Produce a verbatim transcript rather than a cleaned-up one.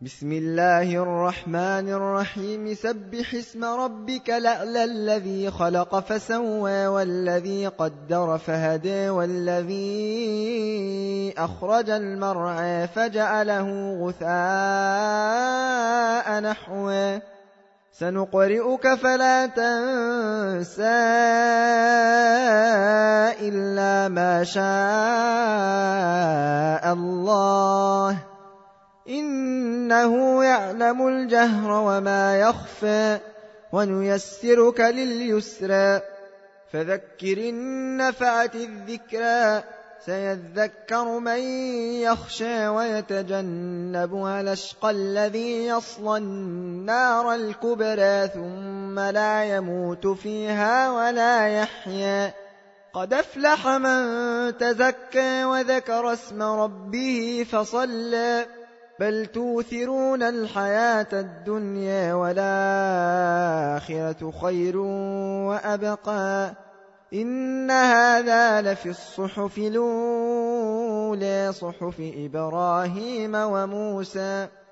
بسم الله الرحمن الرحيم سبح اسم ربك الأعلى الذي خلق فسوى والذي قدر فهدى والذي أخرج المرعى فجعله غثاء نحوا سنقرئك فلا تنسى إلا ما شاء الله إنه يعلم الجهر وما يخفى ونيسرك لليسرى فذكر إن نفعت الذكرى سيذكر من يخشى ويتجنبها الأشقى الذي يصلى النار الكبرى ثم لا يموت فيها ولا يحيا قد أفلح من تزكى وذكر اسم ربه فصلى بل توثرون الحياة الدنيا والآخرة خير وأبقى إن هذا لفي الصحف الأولى صحف إبراهيم وموسى